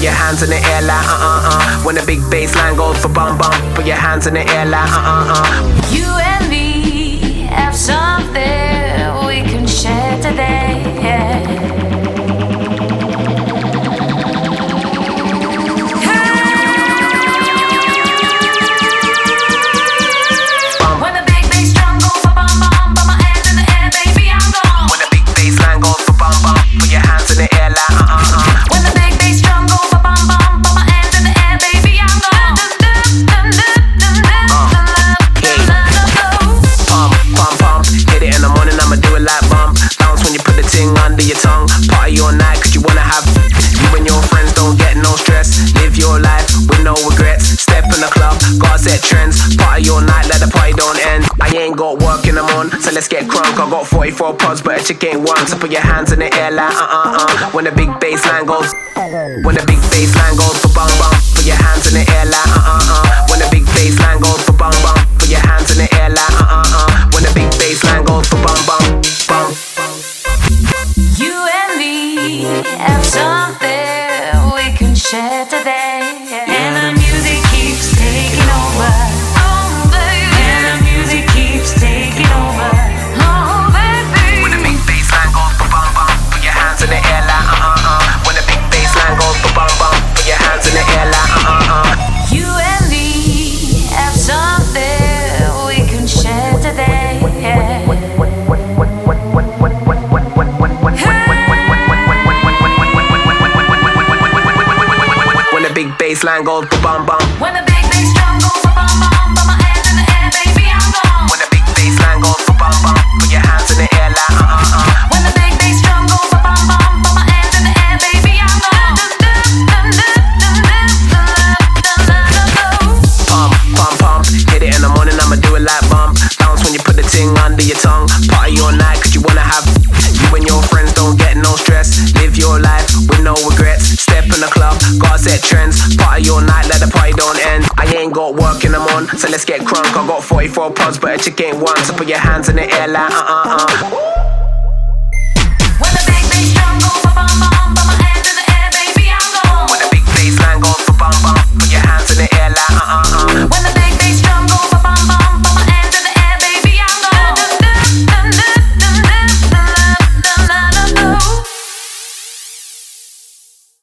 your hands in the air like When the big bass line goes for bum bum, put your hands in the air like You and me have something we can share today. Got work in the morning, so let's get crunk. I got 44 pods, but a chick ain't one. So put your hands in the air like When the big bass line goes, when the big bass line goes for bum bum, put your hands in the air like When the big bass line goes for bum bum, put your hands in the air like When the big bass line goes for bum bum, bum. You and me have something we can share today, and the music keeps taking over. Taking over, oh baby. When the big bass line goes for bum bum, put your hands in the air like When the big bass line goes for bum bum, put your hands in the air like You and me have something we can share today. When the big bass line goes for bum bum. When the big bass drum goes for bum bum, put my hands in the air, baby, I'm gone. When the big bass line goes for bum bum, put your hands in the air like When the big bass drum goes for bum bum, put my hands in the air, baby, I'm gone. Pump, pump, pump, hit it in the morning, I'ma do it like bump. Bounce when you put the ting under your tongue. Party all night, cause you wanna have you and your friends, don't get no stress. Live your life with no regrets. Step in the club, gotta set trends. Party all night, let the party don't end. I ain't got work in the morning, so let's get crunk. I got 44 pods, but a chick ain't one. So put your hands in the air like When the big bass drum goes for bum bum, put my hands in the air, baby, I'm gone. When the big bass line goes for bum bum, put your hands in the air like